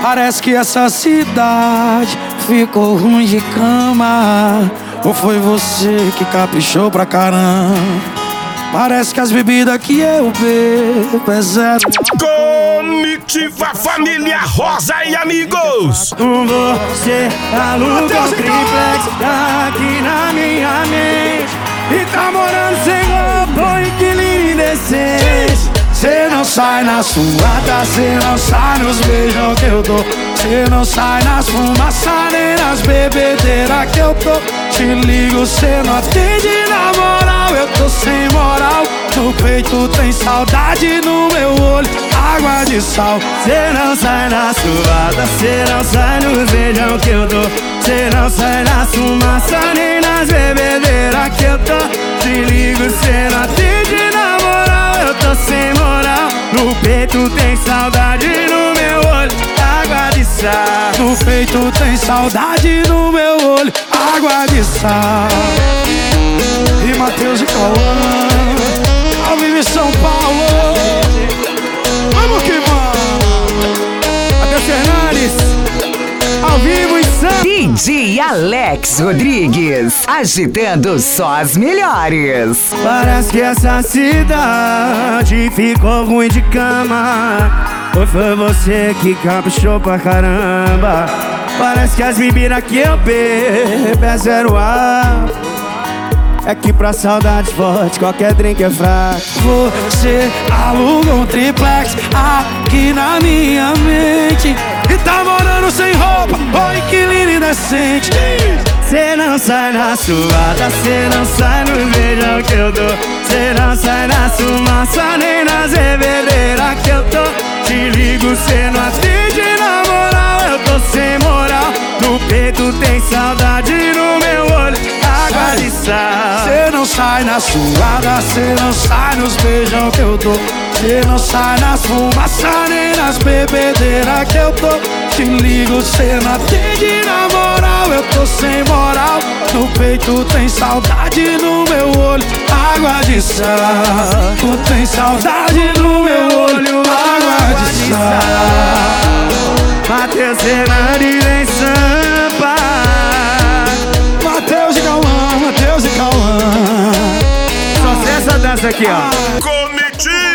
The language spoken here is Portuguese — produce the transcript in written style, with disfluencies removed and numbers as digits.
Parece que essa cidade ficou ruim de cama. Ou foi você que caprichou pra caramba? Parece que as bebidas que eu bebo é zero. Comitiva Família Rosa e amigos. Com você aluga um triplex aqui na minha mente. E tá morando sem roupa, inquilino indecente. Cê não sai na suada, cê não sai nos beijos que eu dou. Cê não sai nas fumaças nem nas bebedeiras que eu tô. Te ligo, cê não atende na moral, eu tô sem moral. No peito tem saudade, no meu olho água de sal. Cê não sai na suada, cê não sai nos beijos que eu dou. Cê não sai nas fumaças nem nas bebedeiras que eu tô. Te ligo, cê não atende na moral, eu tô sem moral. No peito tem saudade, no meu olho água de sal. No peito tem saudade, no meu olho água de sal. E Matheus e Cauã, ao vivo em São Paulo. Vamos que vamos. Matheus Fernandes, ao vivo em São DJ Alex Rodrigues, agitando só as melhores. Parece que essa cidade ficou ruim de cama. Ou foi você que caprichou pra caramba? Parece que as bebidas que eu bebo é zero ar. É que pra saudade forte qualquer drink é fraco. Você aluga um triplex aqui na minha mente. E tá morando sem roupa, ou inquilino indecente. Cê não sai na suada, cê não sai no beijão que eu dou. Cê não sai na fumaça nem nas bebedeiras que eu tô. Te ligo, cê não atende na moral, eu tô sem moral. No peito tem saudade, no meu olho água de sal. Cê não sai na suada, cê não sai nos beijão que eu dou. Cê não sai nas fumaças nem nas bebedeiras que eu tô. Te ligo, cê não atende na moral, eu tô sem moral. No peito tem saudade, no meu olho água de sal. Tu tem saudade, no meu olho água de sal. Matheus Fernandes em Sampa. Matheus e Cauã, Matheus e Cauã. Só essa dança aqui, ó. Comitiva